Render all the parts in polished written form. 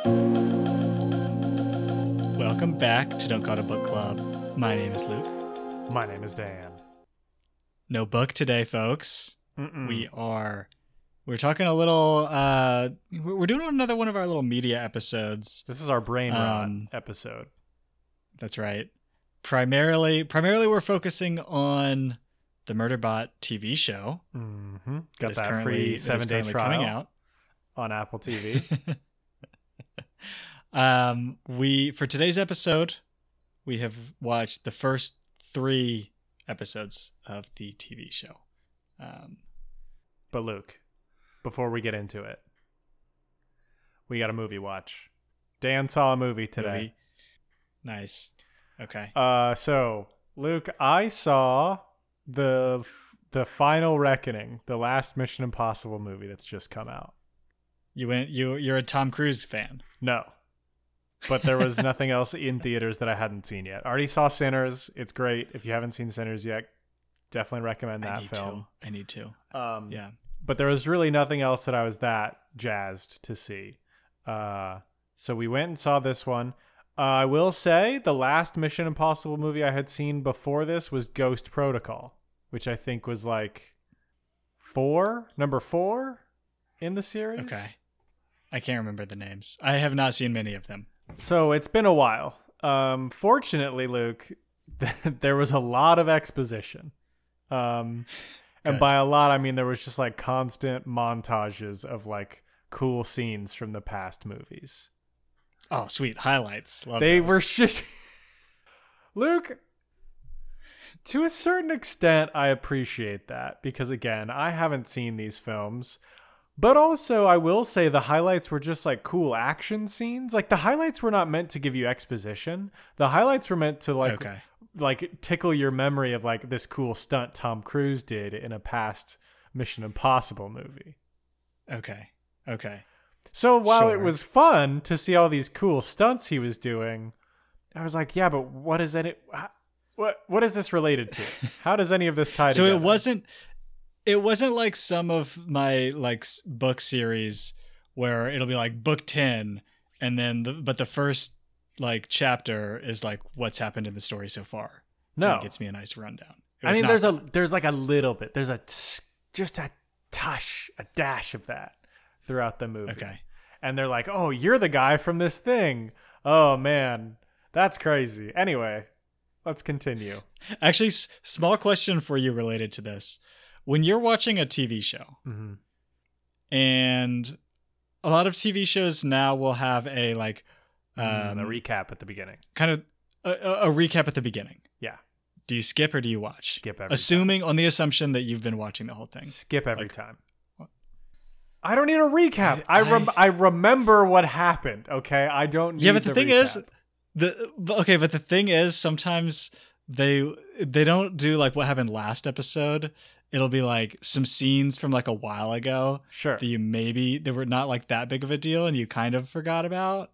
Welcome back to Don't Call It a Book Club. My name is Luke. My name is Dan. No book today, folks. Mm-mm. We're talking a little, we're doing another one of our little media episodes. This is our brain rot episode. That's right. Primarily we're focusing on the Murderbot TV show. Mm-hmm. Got that free 7-day trial coming out on Apple TV. For today's episode, we have watched the first 3 episodes of the TV show. But Luke, before we get into it, we got a movie watch. Dan saw a movie today. Nice. Okay. So Luke, I saw the Final Reckoning, the last Mission Impossible movie that's just come out. You're a Tom Cruise fan. No. But there was nothing else in theaters that I hadn't seen yet. I already saw Sinners. It's great. If you haven't seen Sinners yet, definitely recommend that film. I need to. Yeah. But there was really nothing else that I was that jazzed to see. So we went and saw this one. I will say the last Mission Impossible movie I had seen before this was Ghost Protocol, which I think was like number 4 in the series. Okay. I can't remember the names. I have not seen many of them. So it's been a while. Fortunately, Luke, there was a lot of exposition. And by a lot, I mean there was just like constant montages of like cool scenes from the past movies. Oh, sweet. Highlights. Love They those. were just... Luke, to a certain extent, I appreciate that because, again, I haven't seen these films. But also, I will say the highlights were just like cool action scenes. Like the highlights were not meant to give you exposition. The highlights were meant to like tickle your memory of like this cool stunt Tom Cruise did in a past Mission Impossible movie. Okay. So while Sure. it was fun to see all these cool stunts he was doing, I was like, yeah, but what is this related to? How does any of this tie together? So it wasn't like some of my like book series where it'll be like book 10 and then but the first like chapter is like what's happened in the story so far. No. And it gets me a nice rundown. I mean, there's like a little bit. There's just a dash of that throughout the movie. Okay. And they're like, oh, you're the guy from this thing. Oh, man, that's crazy. Anyway, let's continue. Actually, small question for you related to this. When you're watching a TV show, mm-hmm. and a lot of TV shows now will have a like a recap at the beginning. Kind of a recap at the beginning. Yeah. Do you skip or do you watch? Skip every time. On the assumption that you've been watching the whole thing. Skip every time. What? I don't need a recap. I remember what happened, okay? I don't need but the thing recap. but the thing is sometimes they don't do like what happened last episode. It'll be like some scenes from like a while ago. Sure. That they were not like that big of a deal and you kind of forgot about.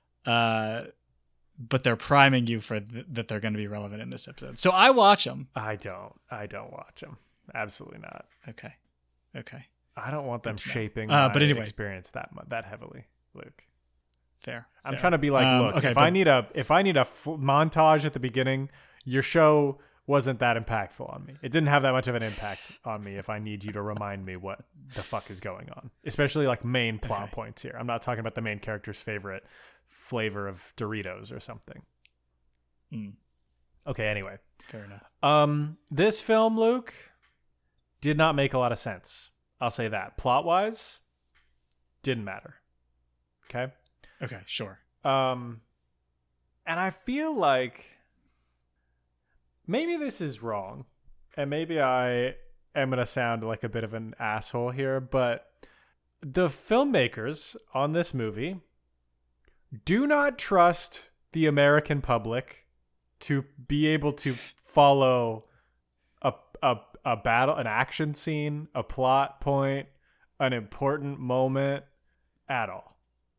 But they're priming you for that they're going to be relevant in this episode. So I watch them. I don't watch them. Absolutely not. Okay. I don't want them shaping my experience that heavily, Luke. Fair. I'm trying to be like, look, okay, if I need a montage at the beginning, your show wasn't that impactful on me. It didn't have that much of an impact on me if I need you to remind me what the fuck is going on. Especially like main plot points here. I'm not talking about the main character's favorite flavor of Doritos or something. Okay, anyway. Fair enough. This film, Luke, did not make a lot of sense. I'll say that. Plot-wise, didn't matter. Okay? Okay, sure. And I feel like maybe this is wrong, and maybe I am going to sound like a bit of an asshole here, but the filmmakers on this movie do not trust the American public to be able to follow a battle, an action scene, a plot point, an important moment at all.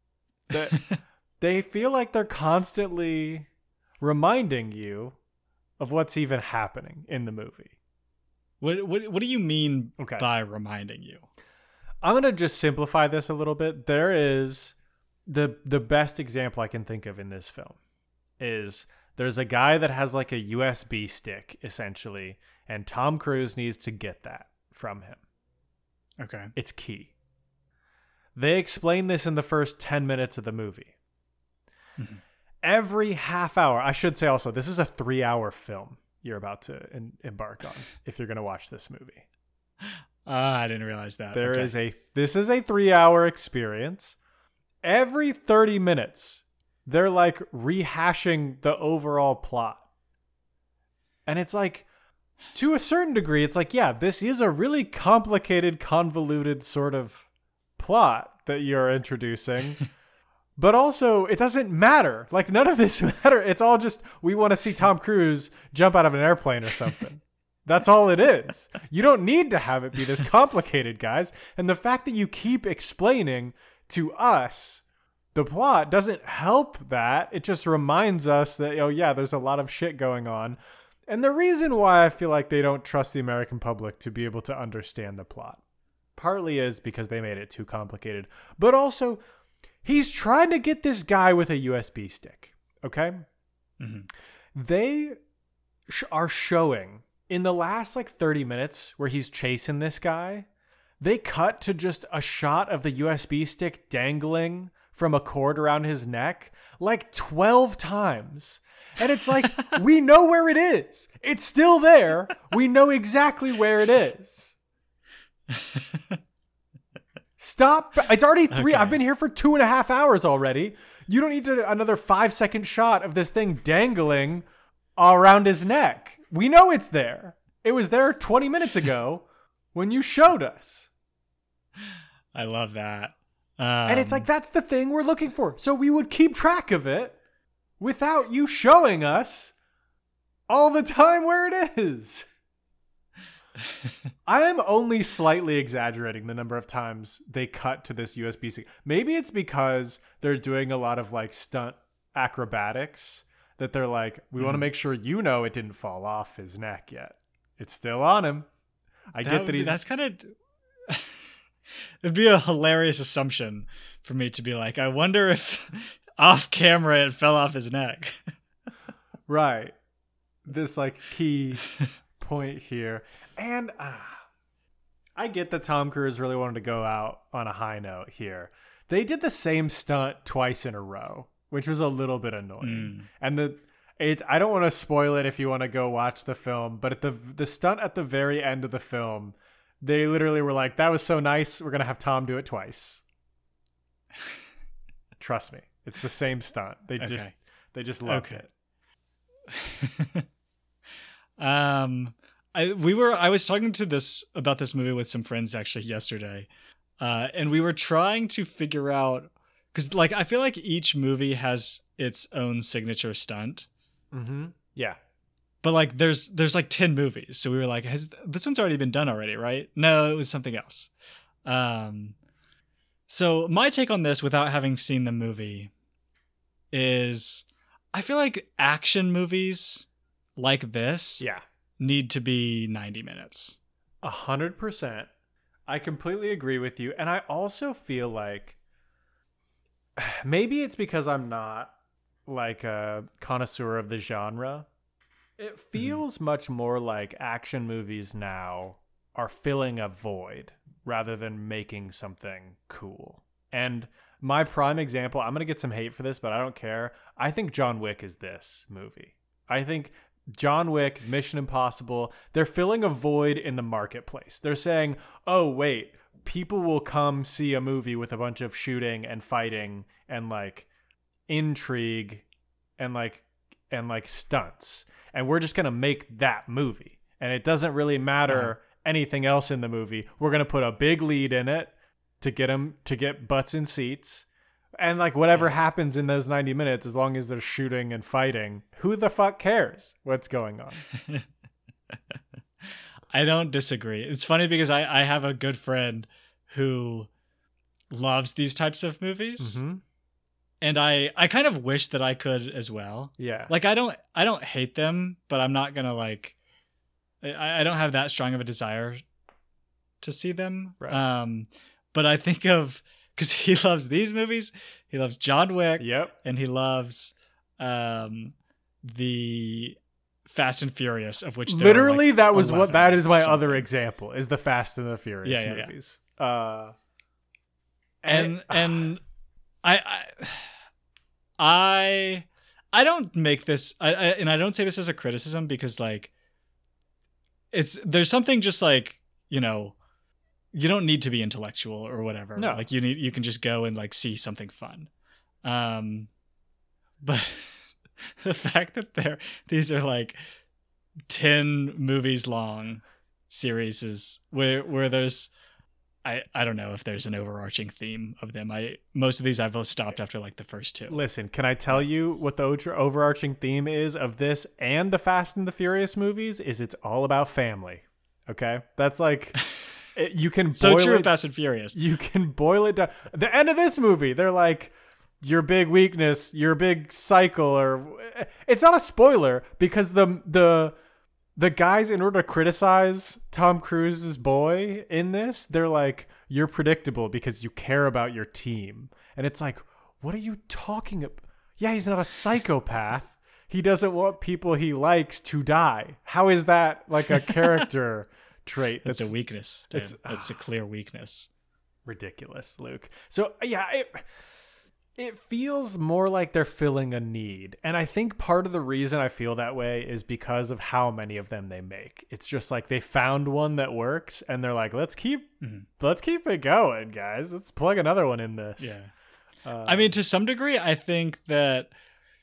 They feel like they're constantly reminding you of what's even happening in the movie. What do you mean by reminding you? I'm going to just simplify this a little bit. There is the best example I can think of in this film is there's a guy that has like a USB stick essentially, and Tom Cruise needs to get that from him. Okay. It's key. They explain this in the first 10 minutes of the movie. Mm-hmm. Every half hour, I should say also, this is a 3-hour film you're about to embark on if you're going to watch this movie. I didn't realize that. This is a 3-hour experience. Every 30 minutes, they're like rehashing the overall plot. And it's like, to a certain degree, it's like, yeah, this is a really complicated, convoluted sort of plot that you're introducing. But also, it doesn't matter. Like, none of this matter. It's all just, we want to see Tom Cruise jump out of an airplane or something. That's all it is. You don't need to have it be this complicated, guys. And the fact that you keep explaining to us the plot doesn't help that. It just reminds us that, oh yeah, there's a lot of shit going on. And the reason why I feel like they don't trust the American public to be able to understand the plot partly is because they made it too complicated. But also, he's trying to get this guy with a USB stick, okay? Mm-hmm. They are showing in the last like 30 minutes where he's chasing this guy, they cut to just a shot of the USB stick dangling from a cord around his neck like 12 times. And it's like, we know where it is. It's still there. We know exactly where it is. Stop. It's already 3. Okay. I've been here for 2.5 hours already. You don't need another 5-second shot of this thing dangling around his neck. We know it's there. It was there 20 minutes ago when you showed us. I love that. And it's like, that's the thing we're looking for. So we would keep track of it without you showing us all the time where it is. I am only slightly exaggerating the number of times they cut to this USB stick. Maybe it's because they're doing a lot of like stunt acrobatics that they're like, we want to make sure you know it didn't fall off his neck yet. It's still on him. That's kind of... It'd be a hilarious assumption for me to be like, I wonder if off camera it fell off his neck. Right. This like key point here. And I get that Tom Cruise really wanted to go out on a high note here. They did the same stunt twice in a row, which was a little bit annoying. And I don't want to spoil it if you want to go watch the film, but at the stunt at the very end of the film, they literally were like, that was so nice, we're going to have Tom do it twice. Trust me. It's the same stunt. They just loved it. I was talking about this movie with some friends actually yesterday. And we were trying to figure out, because like I feel like each movie has its own signature stunt. Mm-hmm. Yeah. But like there's like 10 movies. So we were like, this one's already been done already, right? No, it was something else. So my take on this without having seen the movie is I feel like action movies like this need to be 90 minutes. 100%. I completely agree with you. And I also feel like maybe it's because I'm not like a connoisseur of the genre. It feels much more like action movies now are filling a void rather than making something cool. And my prime example, I'm going to get some hate for this, but I don't care. I think John Wick is this movie. I think John Wick, Mission Impossible, they're filling a void in the marketplace. They're saying, oh, wait, people will come see a movie with a bunch of shooting and fighting and like intrigue and like stunts. And we're just going to make that movie. And it doesn't really matter anything else in the movie. We're going to put a big lead in it to get butts in seats. And like whatever happens in those 90 minutes, as long as they're shooting and fighting, who the fuck cares what's going on? I don't disagree. It's funny because I have a good friend who loves these types of movies. Mm-hmm. And I kind of wish that I could as well. Yeah. Like I don't hate them, but I'm not gonna like I don't have that strong of a desire to see them. Right. But I think of, because he loves these movies, He loves John Wick. Yep. And he loves the Fast and Furious, of which there literally are like that was 11 what that is my something. other example is the Fast and the Furious movies. And I don't make this and I don't say this as a criticism because like there's something just like, you know, you don't need to be intellectual or whatever. No. Like you can just go and like see something fun. But the fact that these are like 10 movies long series is where there's I don't know if there's an overarching theme of them. Most of these I've stopped after like the first 2. Listen, can I tell you what the overarching theme is of this and the Fast and the Furious movies? Is it's all about family. Okay, that's like you can so boil true it, of Fast and Furious. You can boil it down. The end of this movie, they're like, your big weakness, your big cycle, or it's not a spoiler because the guys, in order to criticize Tom Cruise's boy in this, they're like, you're predictable because you care about your team. And it's like, what are you talking about? Yeah, he's not a psychopath. He doesn't want people he likes to die. How is that like a character trait? That's a weakness. It's a clear weakness. Ridiculous, Luke. So yeah, it feels more like they're filling a need. And I think part of the reason I feel that way is because of how many of them they make. It's just like they found one that works and they're like, let's keep it going, guys. Let's plug another one in this. Yeah. I mean, to some degree, I think that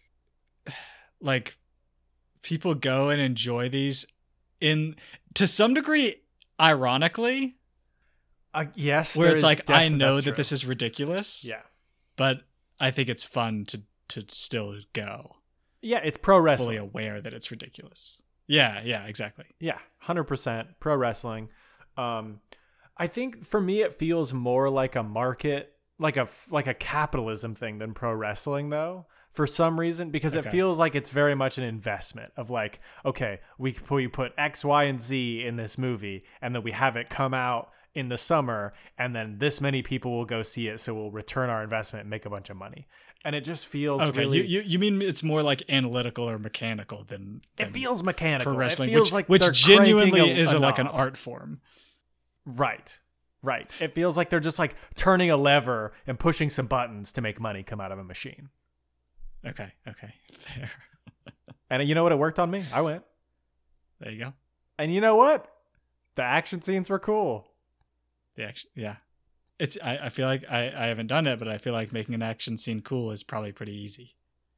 like people go and enjoy these to some degree, ironically. Yes. Where it's like, I know that this is ridiculous. Yeah. But I think it's fun to still go. Yeah, it's pro wrestling. Fully aware that it's ridiculous. Yeah, exactly. Yeah, 100% pro wrestling. I think for me it feels more like a market, like a capitalism thing than pro wrestling though. For some reason, because it feels like it's very much an investment of like, okay, we put X, Y, and Z in this movie, and then we have it come out in the summer, and then this many people will go see it, so we'll return our investment and make a bunch of money. And it just feels really... You mean it's more like analytical or mechanical than it feels mechanical. Pro wrestling, it feels like which genuinely is a like an art form. Right. It feels like they're just like turning a lever and pushing some buttons to make money come out of a machine. Okay, fair. And you know what? It worked on me. I went. There you go. And you know what? The action scenes were cool. Yeah. I feel like I haven't done it, but I feel like making an action scene cool is probably pretty easy.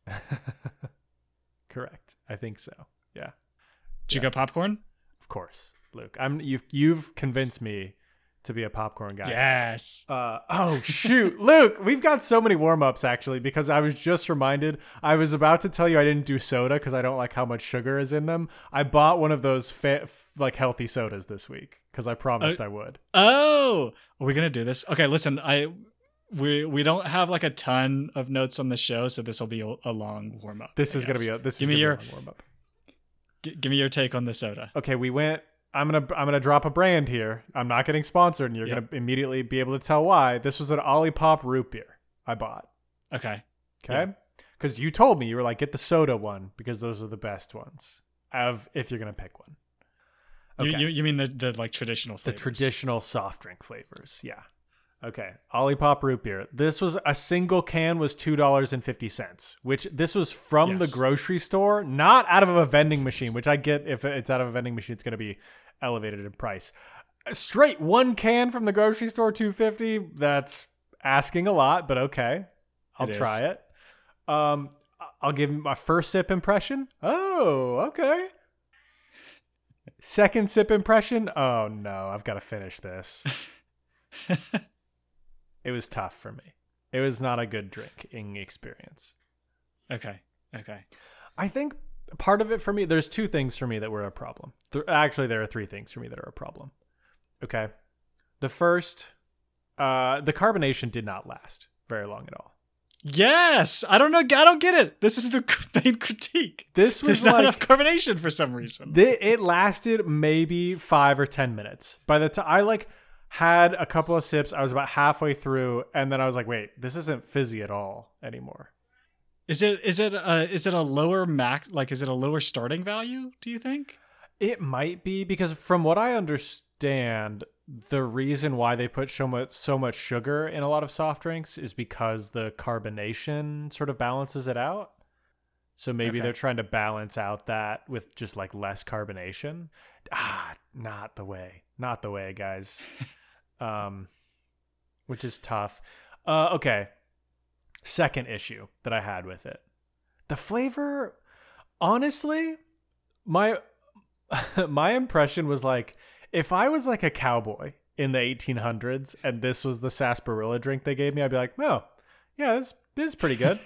Correct. I think so. Yeah. Did you go popcorn? Of course, Luke. You've convinced me to be a popcorn guy. Yes. Oh shoot, Luke, we've got so many warm-ups actually, because I was just reminded, I was about to tell you I didn't do soda because I don't like how much sugar is in them. I bought one of those like healthy sodas this week because I promised I would. Oh, are we gonna do this? Okay, listen, we don't have like a ton of notes on the show, so this will be a long warm-up. This is gonna be a long warm-up. Give me your take on the soda. Okay, we went. I'm gonna drop a brand here. I'm not getting sponsored, and you're gonna immediately be able to tell why. This was an Olipop root beer I bought. Okay. Because you told me, you were like, get the soda one because those are the best ones. If you're gonna pick one. Okay. You mean the like traditional flavors? The traditional soft drink flavors. Yeah. Okay. Olipop root beer. This was a single can was $2.50, which this was from the grocery store, not out of a vending machine, which I get if it's out of a vending machine, it's going to be elevated in price. Straight one can from the grocery store, $2.50. That's asking a lot, but okay. I'll try it. I'll give you my first sip impression. Oh, okay. Second sip impression. Oh no, I've got to finish this. It was tough for me. It was not a good drinking experience. Okay. I think part of it for me, there's two things for me that were a problem. Actually, there are three things for me that are a problem. Okay. The first, the carbonation did not last very long at all. Yes, I don't know. I don't get it. This is the main critique. This was There's not enough carbonation for some reason. It lasted maybe 5 or 10 minutes. By the time had a couple of sips. I was about halfway through, and then I was like, wait, this isn't fizzy at all anymore. Is it a lower max, like is it a lower starting value, do you think? It might be, because from what I understand, the reason why they put so much sugar in a lot of soft drinks is because the carbonation sort of balances it out. So maybe they're trying to balance out that with just like less carbonation. Not the way, guys. Which is tough. Okay. Second issue that I had with it. The flavor, honestly, my impression was like, if I was like a cowboy in the 1800s and this was the sarsaparilla drink they gave me, I'd be like, oh, yeah, this is pretty good.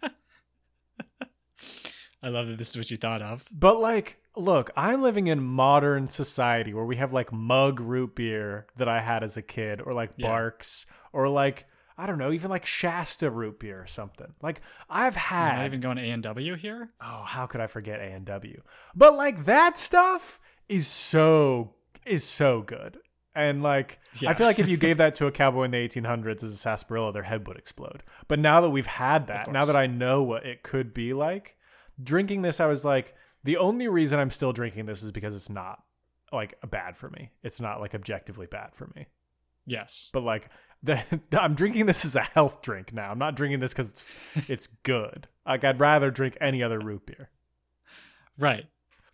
I love that this is what you thought of. But like, look, I'm living in modern society where we have like mug root beer that I had as a kid, or like Barks, or like, I don't know, even like Shasta root beer or something. Like I've had. You're not even going A&W here? Oh, how could I forget A&W? But like that stuff is so good. And like, I feel like if you gave that to a cowboy in the 1800s as a sarsaparilla, their head would explode. But now that we've had that, now that I know what it could be like, drinking this, I was like, the only reason I'm still drinking this is because it's not like bad for me. It's not like objectively bad for me. Yes. But like, I'm drinking this as a health drink now. I'm not drinking this because it's good. Like, I'd rather drink any other root beer. Right.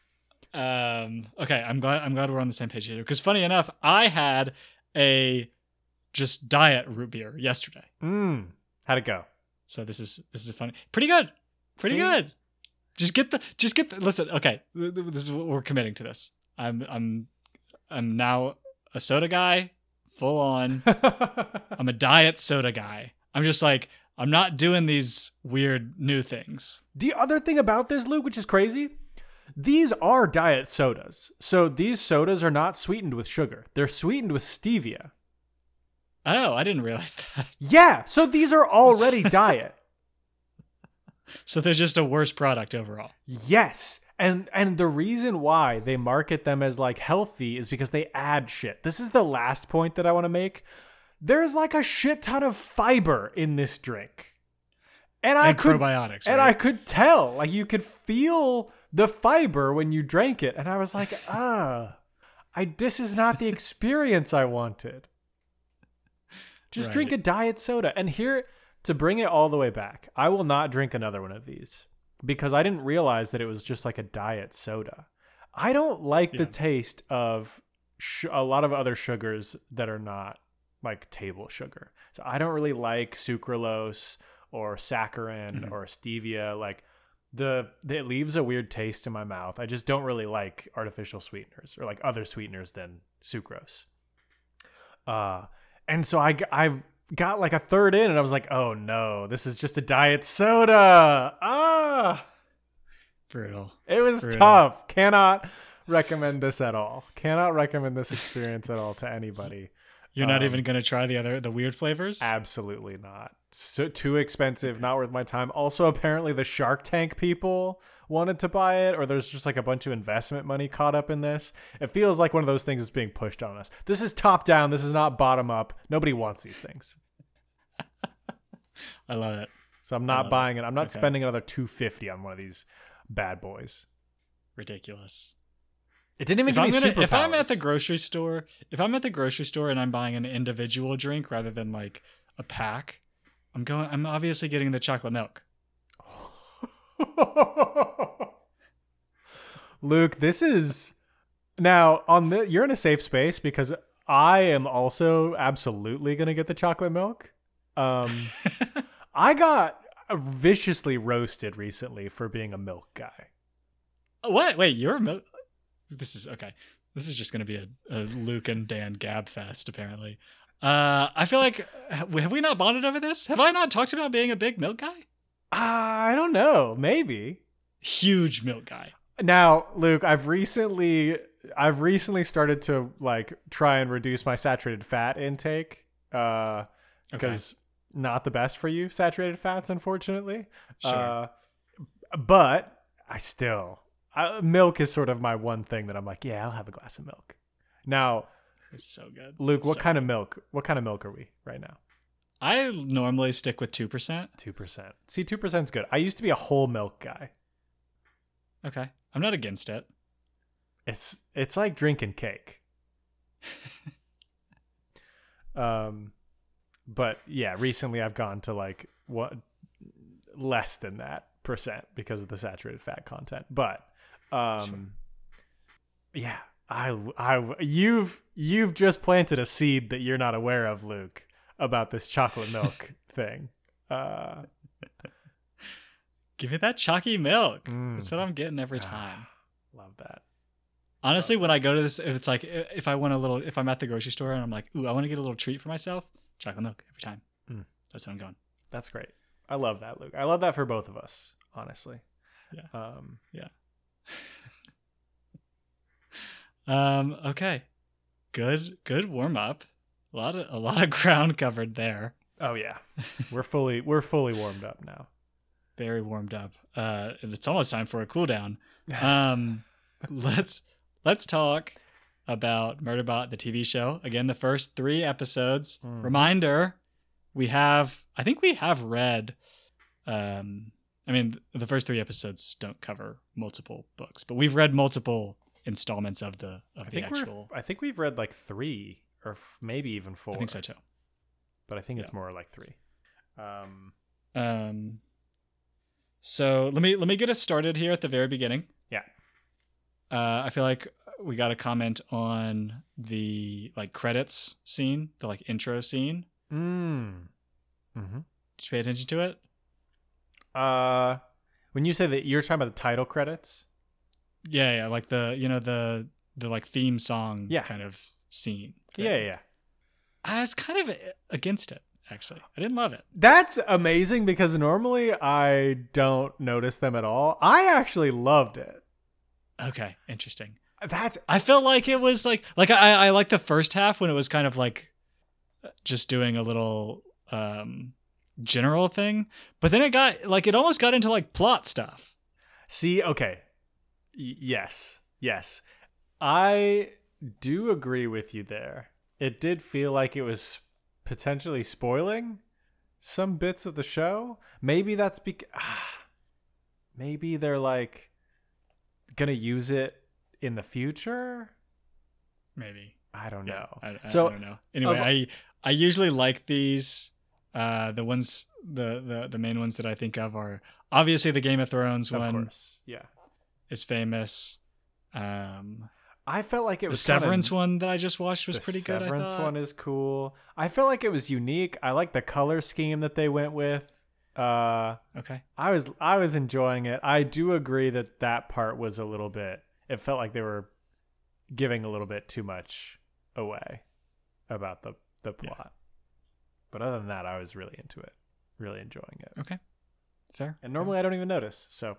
Okay, I'm glad we're on the same page here. Because funny enough, I had a just diet root beer yesterday. How'd it go? So this is funny. Pretty good. Pretty good. Just get the listen, okay. This is what we're committing to this. I'm now a soda guy, full on. I'm a diet soda guy. I'm just like, I'm not doing these weird new things. The other thing about this, Luke, which is crazy, these are diet sodas. So these sodas are not sweetened with sugar. They're sweetened with stevia. Oh, I didn't realize that. Yeah, so these are already diet. So they're just a worse product overall. Yes. And the reason why they market them as like healthy is because they add shit. This is the last point that I want to make. There's like a shit ton of fiber in this drink. And probiotics, right? And I could tell, like you could feel the fiber when you drank it. And I was like, this is not the experience I wanted. Just drink a diet soda. And here, to bring it all the way back, I will not drink another one of these because I didn't realize that it was just like a diet soda. I don't like the taste of a lot of other sugars that are not like table sugar. So I don't really like sucralose or saccharin or stevia. Like it leaves a weird taste in my mouth. I just don't really like artificial sweeteners or like other sweeteners than sucrose. And so I got like a third in and I was like, oh no, this is just a diet soda. Brutal. It was tough. Cannot recommend this at all. Cannot recommend this experience at all to anybody. You're not even going to try the weird flavors? Absolutely not. So too expensive, not worth my time. Also, apparently the Shark Tank people wanted to buy it, or there's just like a bunch of investment money caught up in this. It feels like one of those things that's being pushed on us. This is top down. This is not bottom up. Nobody wants these things. I love it. So I'm not buying it. I'm not spending another $250 on one of these bad boys. Ridiculous. It didn't even give me superpowers. If I'm at the grocery store and I'm buying an individual drink rather than like a pack, I'm obviously getting the chocolate milk. Luke, this is now you're in a safe space because I am also absolutely going to get the chocolate milk. I got viciously roasted recently for being a milk guy. What? Wait, you're a milk? This is okay. This is just going to be a Luke and Dan gab fest, apparently. I feel like, have we not bonded over this? Have I not talked about being a big milk guy? I don't know. Maybe. Huge milk guy. Now, Luke, I've recently started to like try and reduce my saturated fat intake because not the best for you, saturated fats, unfortunately. Sure. But milk is sort of my one thing that I'm like, yeah, I'll have a glass of milk. Now, It's so good. Luke, what So kind of milk? What kind of milk are we right now? I normally stick with 2%. 2%. See, 2% is good. I used to be a whole milk guy. Okay. I'm not against it. It's like drinking cake. But yeah, recently I've gone to like what less than that percent because of the saturated fat content. But yeah, you've just planted a seed that you're not aware of, Luke, about this chocolate milk thing. Give me that chalky milk. That's what I'm getting every time. Love that. Honestly, when I go to this, it's like if I'm at the grocery store and I'm like, ooh, I want to get a little treat for myself, chocolate milk every time. That's what I'm going. That's great. I love that, Luke. I love that for both of us, honestly. Yeah. Okay. Good warm up. A lot of ground covered there. Oh yeah. We're fully warmed up now. Very warmed up. And it's almost time for a cool down. Let's talk about Murderbot, the TV show. Again, the first 3 episodes. Reminder, I think we have read, I mean, the first 3 episodes don't cover multiple books, but we've read multiple installments of the actual. I think we've read like 3 or maybe even 4. I think so too. But I think it's more like 3. So let me get us started here at the very beginning. Yeah. I feel like we got to comment on the like credits scene, the like intro scene. Mm-hmm. Did you pay attention to it? When you say that, you're talking about the title credits? Yeah, like the like theme song kind of scene thing. Yeah. I was kind of against it, actually. I didn't love it. That's amazing because normally I don't notice them at all. I actually loved it. Okay, interesting. I felt like it was like I liked the first half when it was kind of like just doing a little general thing, but then it almost got into like plot stuff. See, okay. Yes. I do agree with you there. It did feel like it was potentially spoiling some bits of the show. Maybe that's maybe they're like gonna use it in the future. Maybe. I don't know. I don't know. Anyway, I usually like these. The ones the main ones that I think of are obviously the Game of Thrones one. Of course. Yeah. Is famous. I felt like it was the Severance one that I just watched was pretty good. The Severance one is cool. I felt like it was unique. I like the color scheme that they went with. Okay. I was enjoying it. I do agree that part was a little bit. It felt like they were giving a little bit too much away about the plot. Yeah. But other than that, I was really into it, really enjoying it. Okay, fair. And normally I don't even notice. So,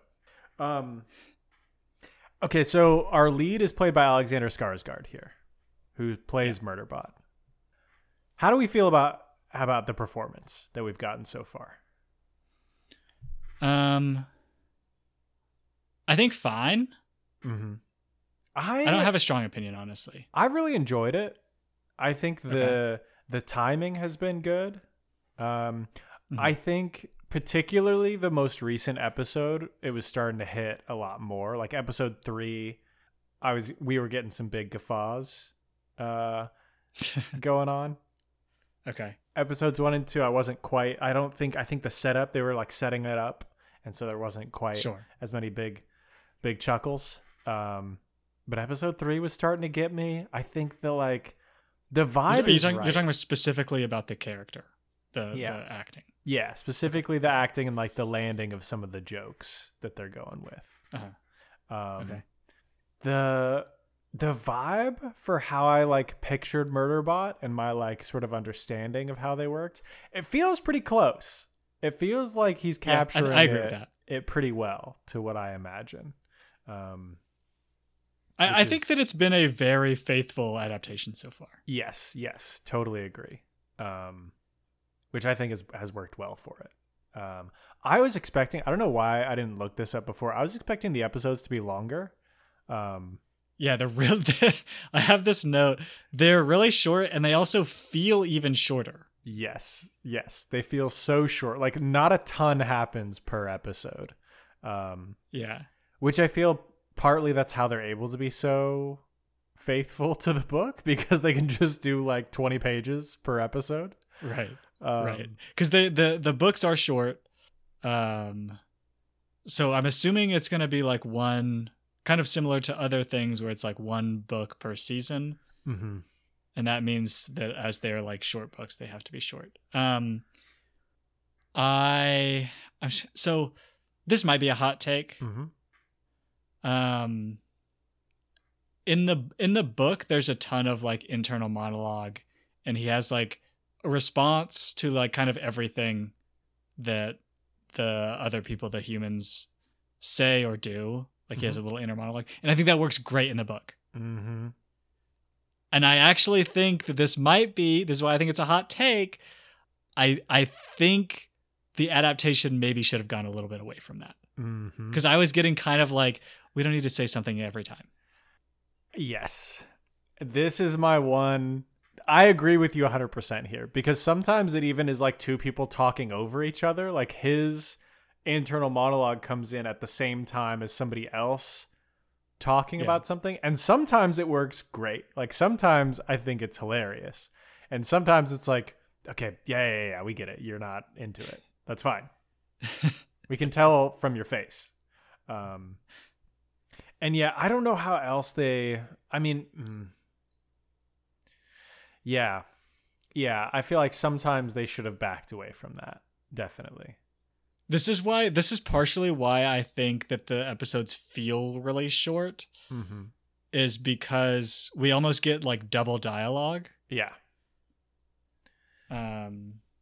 okay, so our lead is played by Alexander Skarsgård here, who plays Murderbot. How do we feel about the performance that we've gotten so far? I think fine. Mm-hmm. I don't have a strong opinion, honestly. I really enjoyed it. I think the timing has been good. I think particularly the most recent episode, it was starting to hit a lot more. Like episode 3, we were getting some big guffaws going on. Okay. Episodes 1 and 2, I think the setup, they were like setting it up, and so there wasn't quite as many big chuckles. But episode 3 was starting to get me. I think the vibe is right. You're talking specifically about the character, the acting. Yeah, specifically the acting and like the landing of some of the jokes that they're going with. Okay. The vibe for how I like pictured Murderbot and my like sort of understanding of how they worked, it feels pretty close. It feels like he's capturing I agree with that. It pretty well to what I imagine. I think that it's been a very faithful adaptation so far. Yes, totally agree. Which I think has worked well for it. I was expecting, I don't know why I didn't look this up before. I was expecting the episodes to be longer. Yeah, they're real. I have this note. They're really short, and they also feel even shorter. Yes, they feel so short. Like not a ton happens per episode. Yeah, which I feel partly that's how they're able to be so faithful to the book, because they can just do like 20 pages per episode. right, right. Because the books are short. So I'm assuming it's going to be like one, kind of similar to other things where it's like one book per season. Mm-hmm. And that means that as they're like short books, they have to be short. So this might be a hot take. Mm-hmm. In the book, there's a ton of like internal monologue, and he has like a response to like kind of everything that the other people, the humans, say or do. Like he has a little inner monologue, and I think that works great in the book. Mm-hmm. And I actually think that this is why I think it's a hot take. I think the adaptation maybe should have gone a little bit away from that. Because I was getting kind of like, we don't need to say something every time. Yes. This is my one. I agree with you 100% here, because sometimes it even is like two people talking over each other. Like his internal monologue comes in at the same time as somebody else talking about something, and sometimes it works great. Like sometimes I think it's hilarious, and sometimes it's like, okay, yeah, we get it, you're not into it, that's fine. We can tell from your face. And yeah, I don't know how else I feel like sometimes they should have backed away from that, definitely. This is partially why I think that the episodes feel really short, is because we almost get like double dialogue. Yeah. I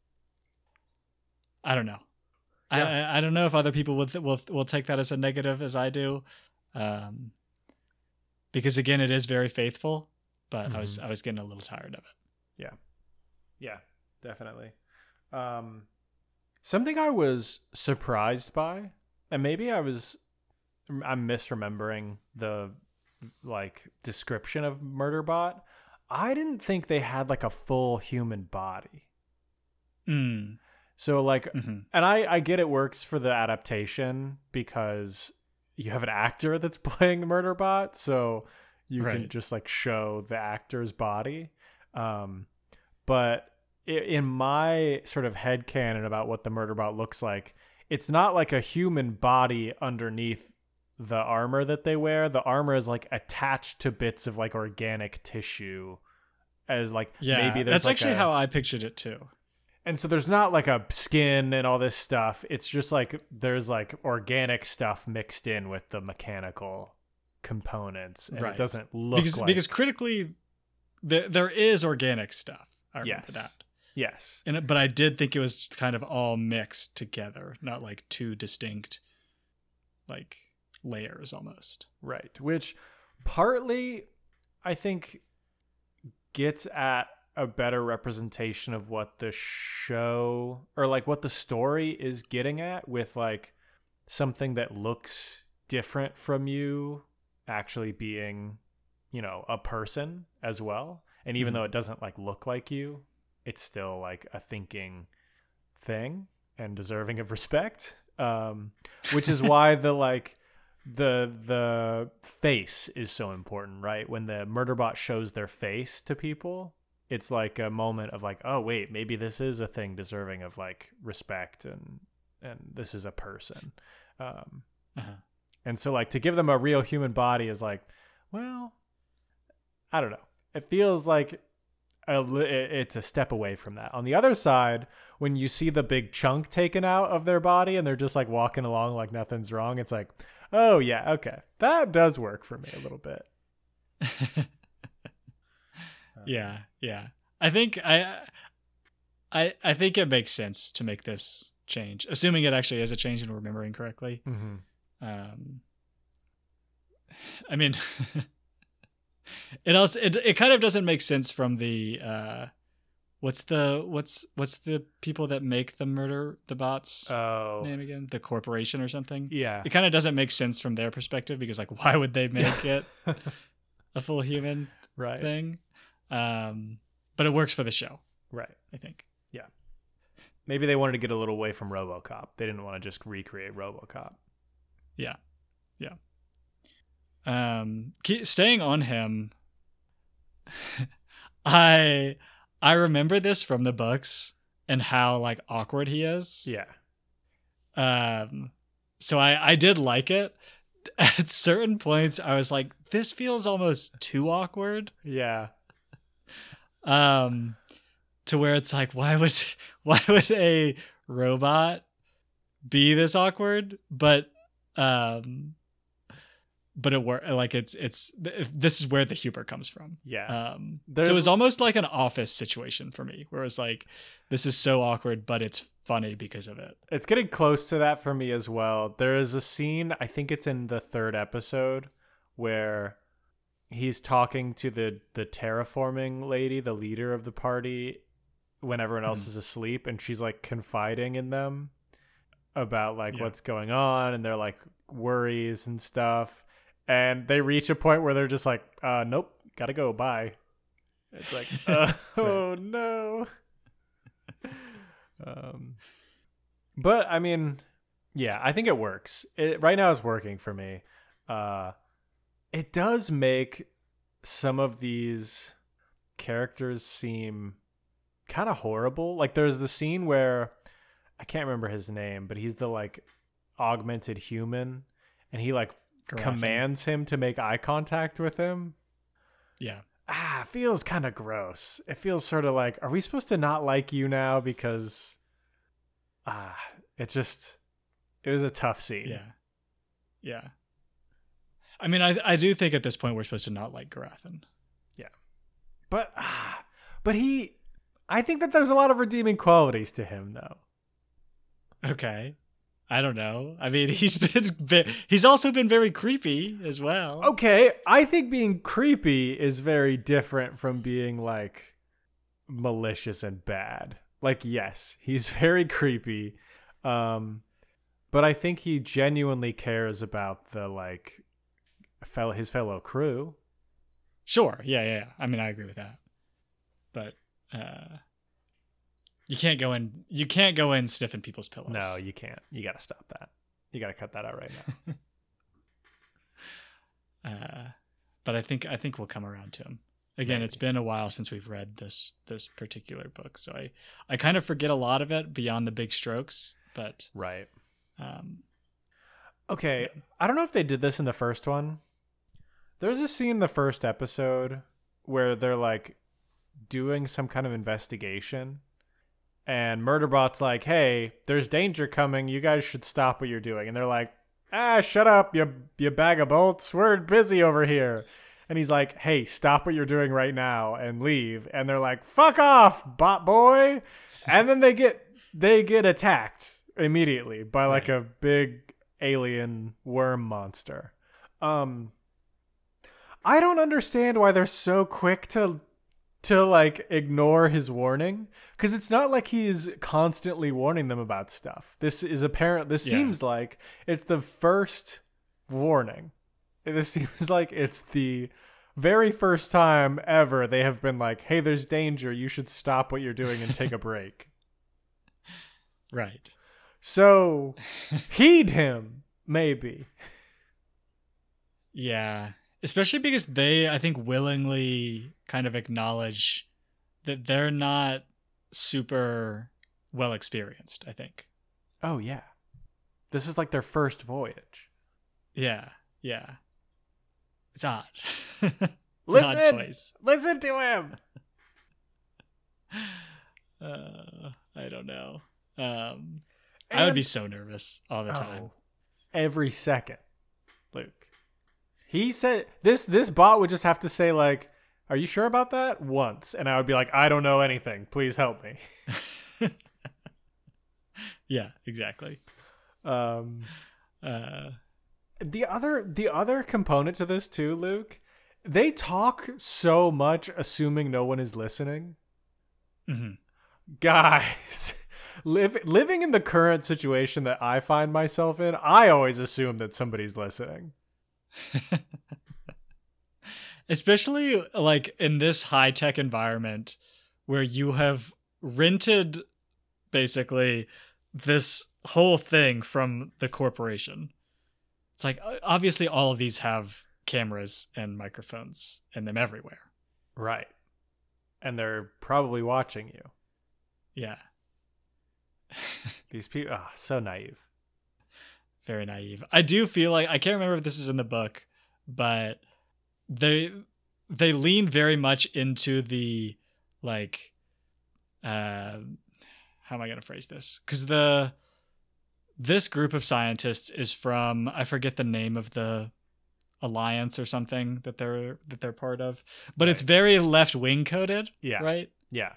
don't know. Yeah. I don't know if other people will take that as a negative as I do, because again, it is very faithful. But I was getting a little tired of it. Yeah, definitely. Something I was surprised by, and maybe I'm misremembering the like description of Murderbot. I didn't think they had like a full human body. So like, and I get it works for the adaptation because you have an actor that's playing Murderbot, so you can just like show the actor's body. But in my sort of headcanon about what the Murderbot looks like, it's not like a human body underneath the armor that they wear. The armor is like attached to bits of like organic tissue, as like maybe there's that's like actually how I pictured it too. And so there's not like a skin and all this stuff. It's just like there's like organic stuff mixed in with the mechanical components, and it doesn't look because critically there is organic stuff. I remember that. Yes. But I did think it was kind of all mixed together, not like two distinct like layers almost. Right. Which partly I think gets at a better representation of what the show, or like what the story is getting at, with like something that looks different from you actually being, you know, a person as well. And even though it doesn't like look like you, it's still like a thinking thing and deserving of respect. Which is why the face is so important, right? When the Murderbot shows their face to people, it's like a moment of like, oh wait, maybe this is a thing deserving of like respect, and this is a person. And so like to give them a real human body is like, well, I don't know. It feels like it's a step away from that. On the other side, when you see the big chunk taken out of their body and they're just like walking along like nothing's wrong, it's like, oh yeah, okay, that does work for me a little bit. Yeah. I think I think it makes sense to make this change, assuming it actually is a change and remembering correctly. I mean, it kind of doesn't make sense from the what's the people that make the bots name again? The corporation or something? Yeah. It kind of doesn't make sense from their perspective, because like, why would they make it? a full human Right. thing. But it works for the show, Right. I think. Yeah. Maybe they wanted to get a little away from RoboCop. They didn't want to just recreate RoboCop. Yeah. Yeah. Staying on him, I remember this from the books and how like awkward he is. Yeah. So I did like it. At certain points, I was like, this feels almost too awkward. Yeah. To where it's like, why would a robot be this awkward? But it worked. Like this is where the humor comes from. Yeah. So it was almost like an Office situation for me, where it's like, this is so awkward, but it's funny because of it. It's getting close to that for me as well. There is a scene, I think it's in the 3rd episode, where he's talking to the terraforming lady, the leader of the party, when everyone else is asleep, and she's like confiding in them about like what's going on and their like worries and stuff. And they reach a point where they're just like, nope, gotta go, bye. It's like, oh no. But I mean, yeah, I think it works. Right now it's working for me. It does make some of these characters seem kind of horrible. Like there's the scene where I can't remember his name, but he's the like augmented human, and he like commands him to make eye contact with him. Yeah. It feels kind of gross. It feels sort of like, are we supposed to not like you now? Because it was a tough scene. Yeah. Yeah. I mean, I do think at this point we're supposed to not like Garathan. Yeah. But I think that there's a lot of redeeming qualities to him, though. Okay. I don't know. I mean, he's also been very creepy as well. Okay, I think being creepy is very different from being like malicious and bad. Like, yes, he's very creepy. But I think he genuinely cares about the like his fellow crew. Sure. Yeah. I mean, I agree with that. But you can't go in sniffing people's pillows. No, you can't. You got to stop that. You got to cut that out right now. But I think we'll come around to him. Again, It's been a while since we've read this particular book, so I kind of forget a lot of it beyond the big strokes, but right. Okay, I don't know if they did this in the first one. There's a scene in the first episode where they're like doing some kind of investigation, and Murderbot's like, hey, there's danger coming. You guys should stop what you're doing. And they're like, shut up, you bag of bolts. We're busy over here. And he's like, hey, stop what you're doing right now and leave. And they're like, fuck off, bot boy. And then they get attacked immediately by like a big alien worm monster. I don't understand why they're so quick to like ignore his warning, because it's not like he's constantly warning them about stuff. This is apparent. This seems like it's the first warning. This seems like it's the very first time ever they have been like, hey, there's danger. You should stop what you're doing and take a break. Right. So heed him, maybe. Yeah. Especially because they, I think, willingly kind of acknowledge that they're not super well experienced, I think. Oh, yeah. This is like their first voyage. Yeah. It's odd. Listen to him. I don't know. I would be so nervous all the time. Every second, Luke. He said this bot would just have to say like, "Are you sure about that?" once, and I would be like, "I don't know anything. Please help me." Yeah, exactly. The other component to this too, Luke, they talk so much assuming no one is listening. Mm-hmm. Guys, living in the current situation that I find myself in, I always assume that somebody's listening. especially like in this high-tech environment where you have rented basically this whole thing from the corporation. It's like obviously all of these have cameras and microphones in them everywhere. Right. And they're probably watching you. Yeah. These people, so naive. Very naive. I do feel like, I can't remember if this is in the book, but they lean very much into the like how am I going to phrase this? Because this group of scientists is from, I forget the name of the alliance or something that they're part of, but It's very left wing coded. Yeah. Right. Yeah.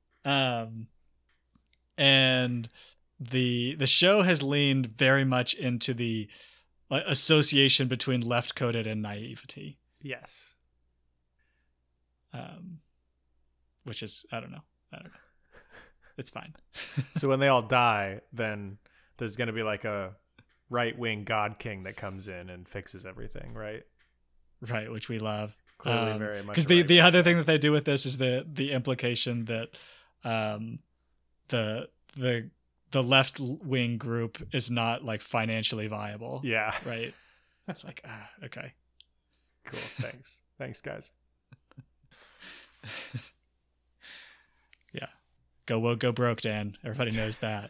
And the show has leaned very much into the association between left coded and naivety. Yes. Which is I don't know. It's fine. So when they all die, then there's going to be like a right-wing God King that comes in and fixes everything, right? Right, which we love. Clearly very much. Because the other thing that they do with this is the implication that the left wing group is not like financially viable. Yeah. Right. It's like, okay. Cool. Thanks, guys. Yeah. Go woke, go broke, Dan. Everybody knows that.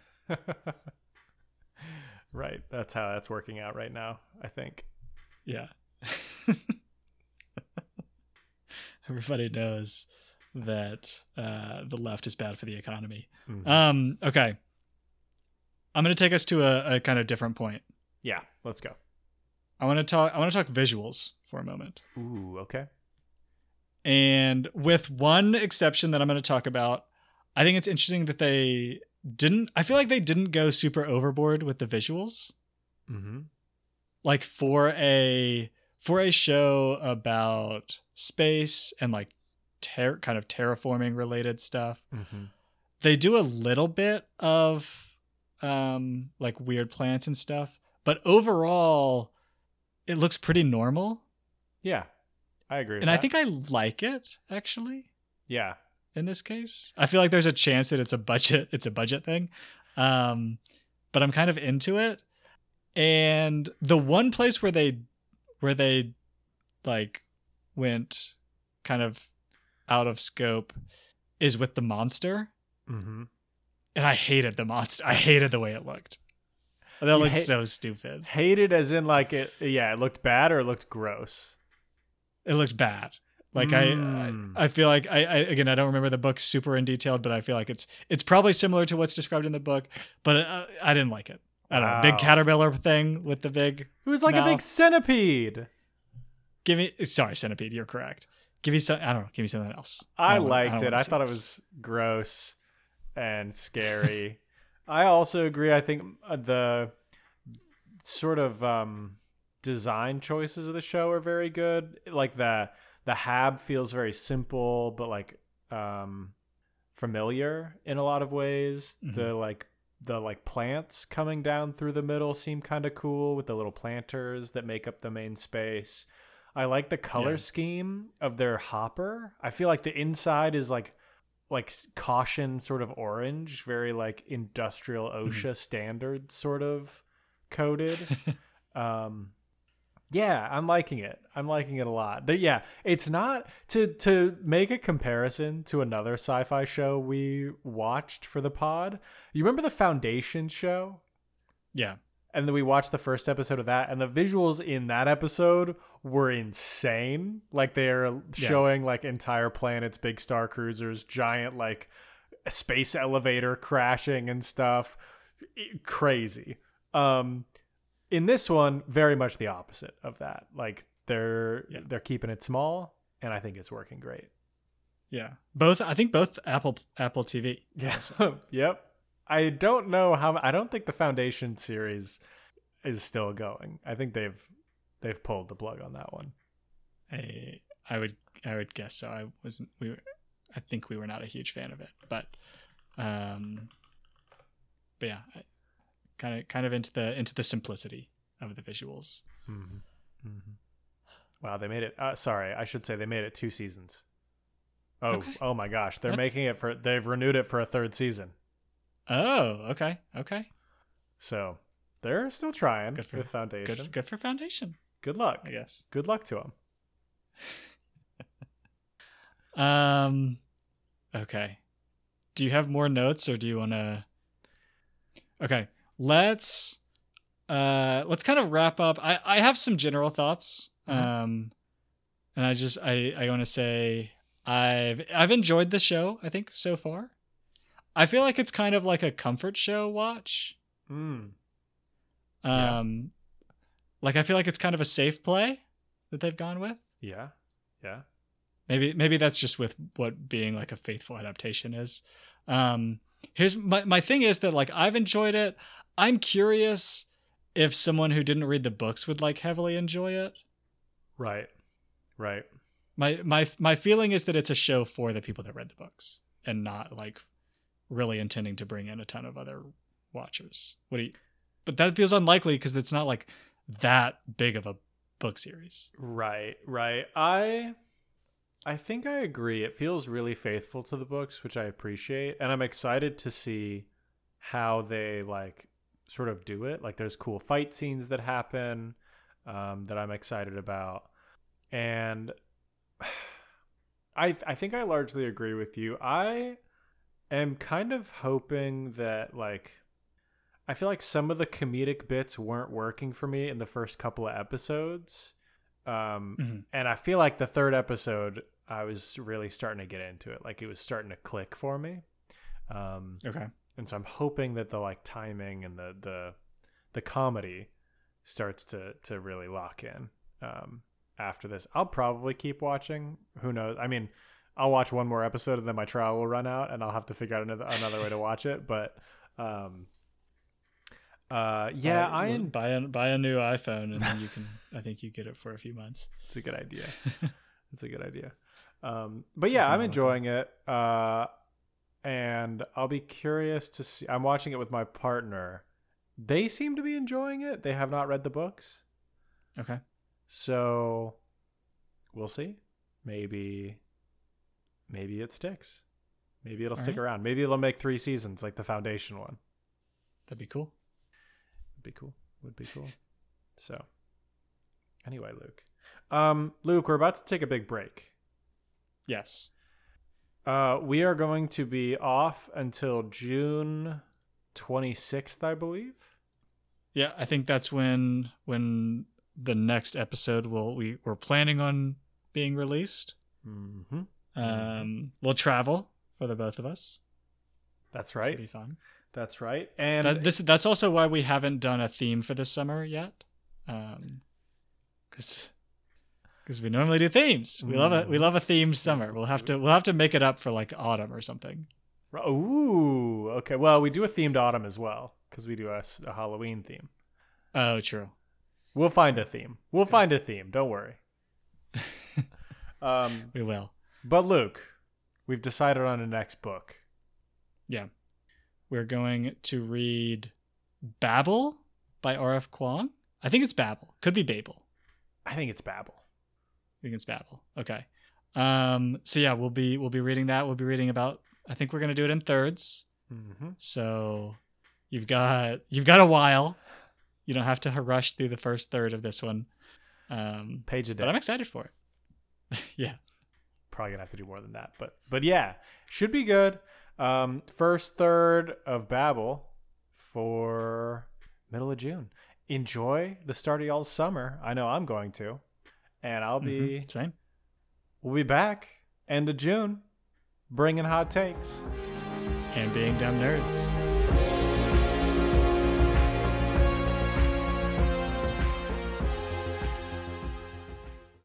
Right. That's how that's working out right now, I think. Yeah. Everybody knows that the left is bad for the economy. Mm-hmm. Okay. I'm going to take us to a kind of different point. Yeah, let's go. I want to talk visuals for a moment. Ooh, okay. And with one exception that I'm going to talk about, I think it's interesting that I feel like they didn't go super overboard with the visuals. Mm-hmm. Like for a show about space and like kind of terraforming related stuff, mm-hmm. they do a little bit of like weird plants and stuff, but overall it looks pretty normal. Yeah, I agree with and that. I think I like it, actually. Yeah. In this case, I feel like there's a chance that it's a budget thing, but I'm kind of into it. And the one place where they like went kind of out of scope is with the monster. Mm-hmm. And I hated the monster. I hated the way it looked. That looked so stupid. Hated as in like it looked bad or it looked gross? It looked bad. Like I feel like I again, I don't remember the book super in detail, but I feel like it's probably similar to what's described in the book, but I didn't like it. I don't know. Big caterpillar thing with the big. It was like mouth. A big centipede. Centipede. You're correct. Give me something else. I liked it. I thought it was gross and scary. I also agree. I think the sort of design choices of the show are very good. Like the hab feels very simple, but like familiar in a lot of ways. Mm-hmm. The plants coming down through the middle seem kind of cool with the little planters that make up the main space. I like the color scheme of their hopper. I feel like the inside is like caution sort of orange, very like industrial OSHA standard sort of coded. Yeah, I'm liking it. I'm liking it a lot. But yeah, it's not to make a comparison to another sci-fi show we watched for the pod. You remember the Foundation show? Yeah. And then we watched the first episode of that, and the visuals in that episode were insane. Like they're showing like entire planets, big star cruisers, giant like space elevator crashing and stuff. Crazy. In this one, very much the opposite of that. Like they're keeping it small, and I think it's working great. Yeah. I think both Apple TV. Yeah. Yep. I don't know I don't think the Foundation series is still going. I think they've pulled the plug on that one. I would guess so. I think we were not a huge fan of it, but yeah, kind of into the simplicity of the visuals. Mm-hmm. Mm-hmm. Wow, they made it. Sorry, I should say they made it 2 seasons. Oh, Okay. oh my gosh, they're What? making it for. They've renewed it for a 3rd season. Oh, okay. Okay. So they're still trying Good for- with Foundation. Good for Foundation, Good luck. I guess. Good luck to them. Okay. Do you have more notes, or do you want to? Okay, let's kind of wrap up. I have some general thoughts. And I want to say I've enjoyed the show, I think, so far. I feel like it's kind of like a comfort show watch. Yeah. Like I feel like it's kind of a safe play that they've gone with. Yeah. Yeah. Maybe that's just with what being like a faithful adaptation is. Here's my thing is that like I've enjoyed it. I'm curious if someone who didn't read the books would like heavily enjoy it. Right. Right. My feeling is that it's a show for the people that read the books and not like really intending to bring in a ton of other watchers. But that feels unlikely because it's not like that big of a book series. Right. Right. I think I agree. It feels really faithful to the books, which I appreciate, and I'm excited to see how they like sort of do it. Like there's cool fight scenes that happen that I'm excited about. And I think I largely agree with you. I am kind of hoping that like I feel like some of the comedic bits weren't working for me in the first couple of episodes. And I feel like the 3rd episode I was really starting to get into it. Like it was starting to click for me. Okay. And so I'm hoping that the like timing and the comedy starts to really lock in. After this, I'll probably keep watching. Who knows? I mean, I'll watch one more episode and then my trial will run out and I'll have to figure out another way to watch it. But buy a new iPhone and then you can. I think you get it for a few months. It's a good idea. It's a good idea. But yeah, I'm enjoying it. And I'll be curious to see. I'm watching it with my partner. They seem to be enjoying it. They have not read the books. Okay. So we'll see. Maybe it sticks. Maybe it'll stick around. Maybe it'll make 3 seasons like the Foundation one. That'd be cool. Would be cool. So anyway, Luke. Luke, we're about to take a big break. Yes. We are going to be off until June 26th, I believe. Yeah, I think that's when the next episode we're planning on being released. We'll travel for the both of us. That's right. It'll be fun. That's right. And that's also why we haven't done a theme for this summer yet. Because we normally do themes. We love a themed summer. We'll have to make it up for like autumn or something. Ooh, okay. Well, we do a themed autumn as well because we do a Halloween theme. Oh, true. We'll find a theme. Find a theme. Don't worry. We will. But Luke, we've decided on the next book. Yeah. We're going to read Babel by R.F. Kuang. I think it's Babel. Could be Babel. I think it's Babel. Okay. So yeah, we'll be reading that. We'll be reading about. I think we're gonna do it in thirds. So you've got a while. You don't have to rush through the first third of this one. Page a day. But I'm excited for it. Yeah. Probably gonna have to do more than that, but yeah, should be good. First third of Babel for middle of June. Enjoy the start of y'all's summer. I know I'm going to. And I'll be same. We'll be back end of June, bringing hot takes and being dumb nerds.